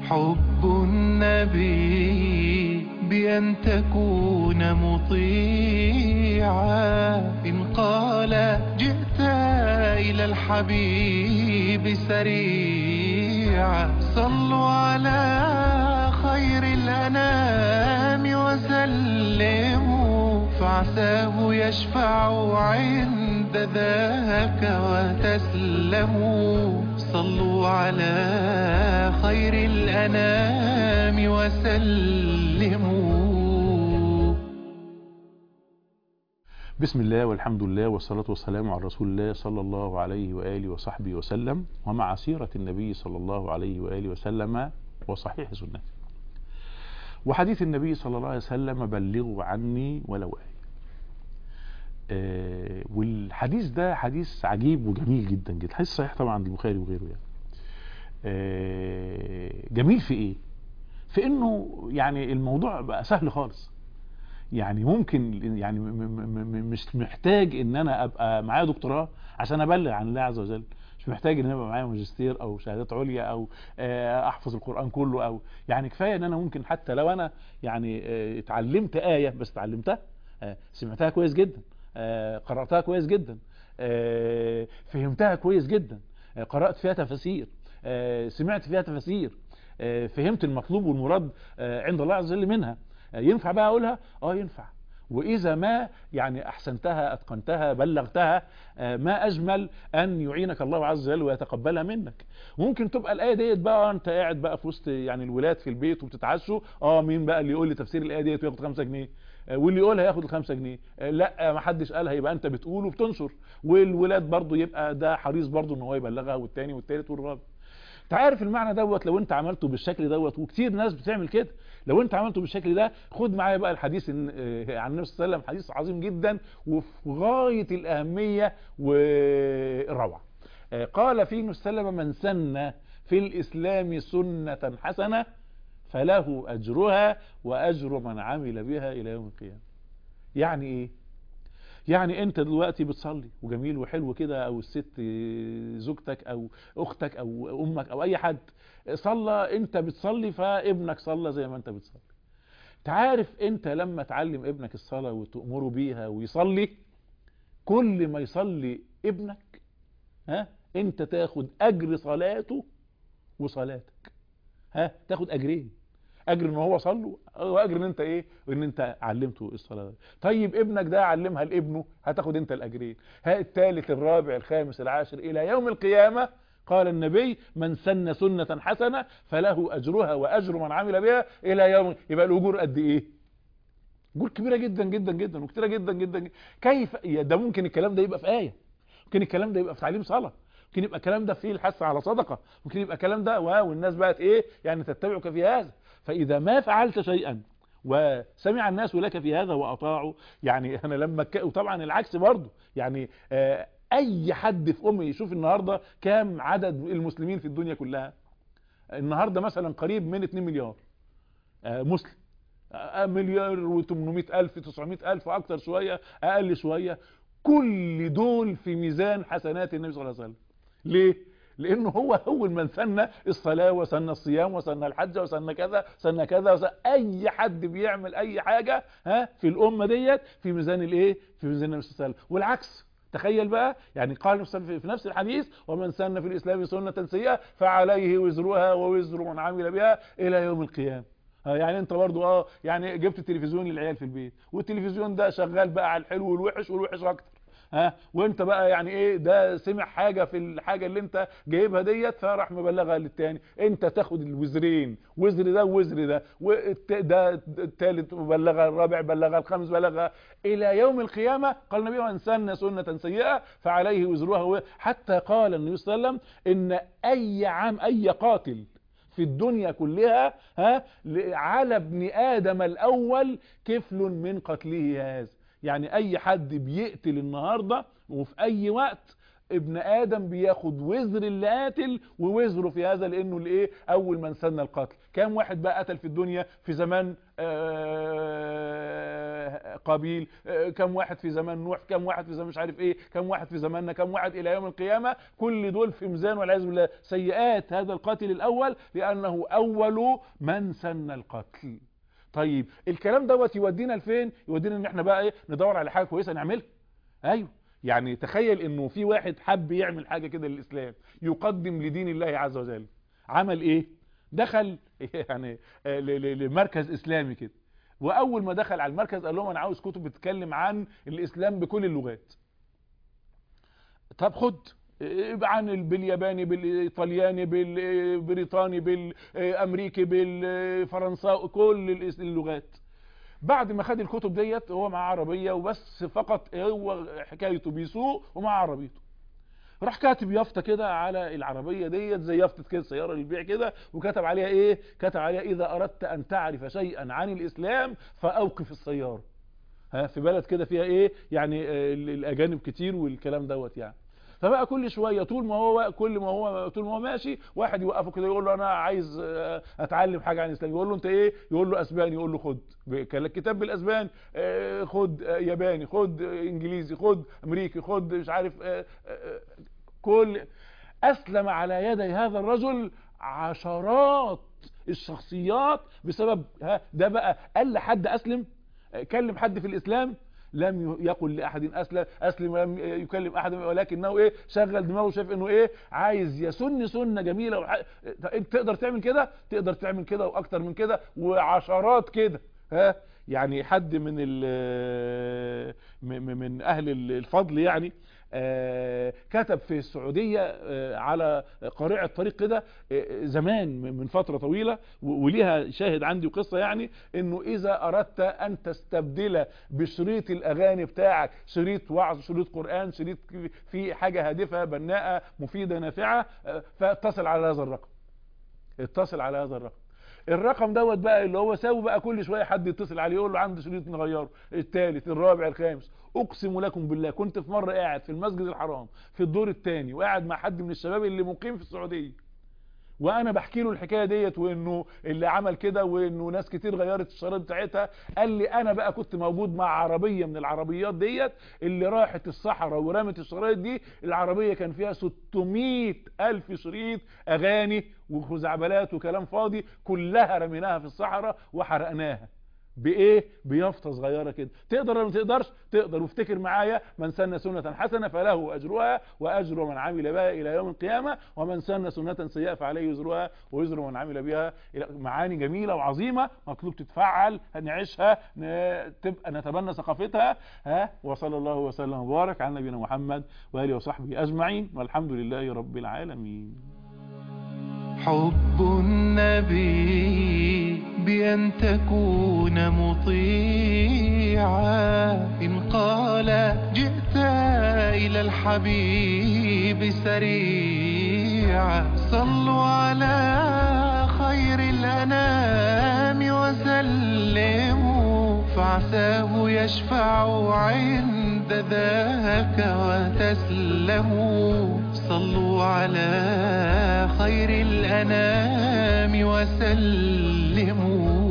حب النبي بأن تكون مطيعا، إن قال جئت إلى الحبيب سريعا. صلوا على خير الأنام وسلموا، فعساه يشفع عند ذاك وتسلموا. صلوا على خير الأنام وسلموا. بسم الله والحمد لله والصلاة والسلام على رسول الله صلى الله عليه وآله وصحبه وسلم، ومع سيرة النبي صلى الله عليه وآله وسلم وصحيح سنته وحديث النبي صلى الله عليه وسلم: بلغوا عني ولو آية. والحديث ده حديث عجيب وجميل جدا جدا، حديث صحيح طبعا عند البخاري وغيره يعني. جميل في ايه؟ في انه يعني الموضوع بقى سهل خالص، يعني ممكن يعني مش محتاج ان انا ابقى معايا دكتوراه عشان ابلغ عن الله عز وجل، مش محتاج ان انا ابقى معايا ماجستير او شهادات عليا او احفظ القرآن كله، او يعني كفايه ان انا ممكن حتى لو انا يعني اتعلمت آية بس اتعلمتها، سمعتها كويس جدا، قرأتها كويس جدا، فهمتها كويس جدا، قرأت فيها تفاسير، سمعت فيها تفاسير، فهمت المطلوب والمراد عند الله عز وجل منها. ينفع بقى اقولها؟ ينفع. واذا ما يعني احسنتها اتقنتها بلغتها، ما اجمل ان يعينك الله عز وجل ويتقبلها منك. ممكن تبقى الايه ديت بقى انت قاعد بقى في وسط يعني الولاد في البيت وبتتعشوا، مين بقى اللي يقول لي تفسير الايه ديت وياخد 5 جنيه، واللي يقولها ياخد ال5 جنيه، لا ما حدش قالها يبقى انت بتقول وبتنشر، والولاد برضو يبقى ده حريص برضو ان هو يبلغها، والتاني والتالت والرابع. تعرف المعنى دوت لو انت عملته بالشكل دوت، وكتير ناس بتعمل كده، لو انت عملته بالشكل ده، خد معايا بقى الحديث عن النبي صلى الله عليه وسلم، حديث عظيم جدا وفي غاية الأهمية والروعة. قال فيه النبي صلى الله عليه وسلم: من سن في الإسلام سنة حسنة فله أجرها وأجر من عمل بها إلى يوم القيامة. يعني ايه؟ يعني انت دلوقتي بتصلي وجميل وحلو كده، او الست زوجتك او اختك او امك او اي حد صلى، انت بتصلي فابنك صلى زي ما انت بتصلي. تعرف انت لما تعلم ابنك الصلاة وتأمره بيها ويصلي، كل ما يصلي ابنك انت تاخد اجر صلاته وصلاتك، تاخد اجرين، اجر ان هو صلوا واجر ان انت ايه، ان انت علمته الصلاه. طيب ابنك ده علمها لابنه، هتاخد انت الاجرين. الثالث الرابع الخامس العاشر الى يوم القيامه. قال النبي: من سن سنه حسنه فله اجرها واجر من عمل بها الى يوم. يبقى الاجور قد ايه؟ اجور كبيره جدا جدا جدا وكتيره جدا جدا. كيف ده ممكن الكلام ده يبقى في ايه، ممكن الكلام ده يبقى في تعليم صلاه، ممكن يبقى الكلام ده فيه الحث على صدقه، ممكن يبقى الكلام ده والناس بقت ايه يعني تتبعك في هذا. فإذا ما فعلت شيئا وسمع الناس لك في هذا وأطاعوا، يعني أنا لما وطبعا العكس برضو، يعني أي حد في أمه يشوف النهاردة كام عدد المسلمين في الدنيا كلها. النهاردة مثلا قريب من 2 مليار مسلم، 1,800,000 900,000 أكتر شوية أقل شوية، كل دول في ميزان حسنات النبي صلى الله عليه وسلم. ليه؟ لانه هو اول من سن الصلاه وسن الصيام وسن الحج وسن كذا سن كذا اي حد بيعمل اي حاجه في الامه ديت في ميزان الايه، في ميزان النبي صلى الله عليه وسلم. والعكس تخيل بقى، يعني قال في نفس الحديث: ومن سن في الاسلام سنه سيئه فعليه وزرها ووزر من عمل بها الى يوم القيامه. يعني انت برضو يعني جبت تلفزيون للعيال في البيت، والتلفزيون ده شغال بقى على الحلو والوحش والوحش اكتر، وانت بقى يعني ايه، ده سمع حاجة في الحاجة اللي انت جايبها ديت فراح مبلغها للتاني، انت تاخد الوزرين، وزر ده ووزر ده، ده التالت بلغها، الرابع بلغها، الخامس بلغها الى يوم القيامة. قال النبي: من سن سنة سيئة فعليه وزرها. حتى قال النبي صلى الله عليه وسلم ان اي قاتل في الدنيا كلها على ابن آدم الأول كفل من قتله هذا. يعني أي حد بيقتل النهاردة وفي أي وقت ابن ادم بياخد وزر اللي قاتل ووزره في هذا، لانه الايه اول من سن القتل. كام واحد بقى قتل في الدنيا في زمان قابيل، كم واحد في زمان نوح، كم واحد في زمان مش عارف ايه، كم واحد في زماننا، كم واحد الى يوم القيامه. كل دول في ميزان والعياذ بالله سيئات هذا القاتل الاول، لانه اول من سن القتل. طيب الكلام دوت يودينا لفين؟ يودينا ان احنا بقى ايه، ندور على حاجه كويسه نعملها. ايوه، يعني تخيل انه في واحد حب يعمل حاجه كده للاسلام، يقدم لدين الله عز وجل. عمل ايه؟ دخل يعني لمركز اسلامي كده، واول ما دخل على المركز قال لهم انا عاوز كتب بتتكلم عن الاسلام بكل اللغات. طب خد عن بالياباني، بالايطالياني، بالبريطاني، بالامريكي، بالفرنساوي، كل اللغات. بعد ما خد الكتب ديت هو مع عربيه وبس فقط، هو حكايته بيسوق ومع عربيته، راح كاتب يافطه كده على العربيه ديت زي يافطه كده سياره للبيع كده، وكتب عليها ايه؟ كتب عليها اذا اردت ان تعرف شيئا عن الاسلام فاوقف السياره. ها، في بلد كده فيها ايه يعني الاجانب كتير والكلام دوت يعني. فبقى كل شويه طول ما هو ماشي واحد يوقفه كده يقول له انا عايز اتعلم حاجه عن الاسلام. يقول له انت ايه؟ يقول له اسباني. يقول له خد كتاب بالاسباني، خد ياباني، خد انجليزي، خد امريكي، خد مش عارف كل. اسلم على يدي هذا الرجل عشرات الشخصيات بسبب ده. بقى قال لحد اسلم؟ كلم حد في الاسلام؟ لم يقل لاحد اسلم، ولم يكلم احد، ولكنه ايه؟ شغل دماغه، شايف انه ايه؟ عايز يسن سنه جميله انت تقدر تعمل كده، تقدر تعمل كده واكتر من كده وعشرات كده. يعني حد من اهل الفضل يعني كتب في السعودية على قارعة طريق كده زمان من فترة طويلة، وليها شاهد عندي وقصة، يعني انه اذا اردت ان تستبدل بشريط الاغاني بتاعك شريط وعظ، شريط قرآن، شريط في حاجة هادفة بناءة مفيدة نافعة، فاتصل على هذا الرقم. اتصل على هذا الرقم. الرقم دوت بقى اللي هو ساوي بقى كل شويه حد يتصل عليه يقول له عندي شريط نغيره، الثالث، الرابع، الخامس. اقسم لكم بالله كنت في مره قاعد في المسجد الحرام في الدور الثاني، وقاعد مع حد من الشباب اللي مقيم في السعوديه، وانا بحكي له الحكايه ديت وانه اللي عمل كده وانه ناس كتير غيرت الشرايط بتاعتها. قال لي انا بقى كنت موجود مع عربيه من العربيات ديت اللي راحت الصحراء ورمت الشرايط دي. العربيه كان فيها 600 الف شريط اغاني وخزعبلات وكلام فاضي، كلها رميناها في الصحراء وحرقناها. بايه؟ بيافطه صغيره كده. تقدر ولا ما تقدرش؟ تقدر. وافتكر معايا من سن سنه حسنه فله اجرها واجر من عمل بها الى يوم القيامه، ومن سن سنه سيئه فعليه وزرها ووزر من عمل بها. معاني جميله وعظيمه مطلوب تتفعل، نعيشها، تبقى نتبنى ثقافتها. وصلى الله وسلم وبارك على نبينا محمد واله وصحبه اجمعين، والحمد لله رب العالمين. حب النبي بأن تكون مطيعا، إن قال جئت إلى الحبيب سريعا. صلوا على خير الأنام وسلموا، فعساه يشفع عند ذاك وتسلموا. صلوا على خير الأنام وسلموا.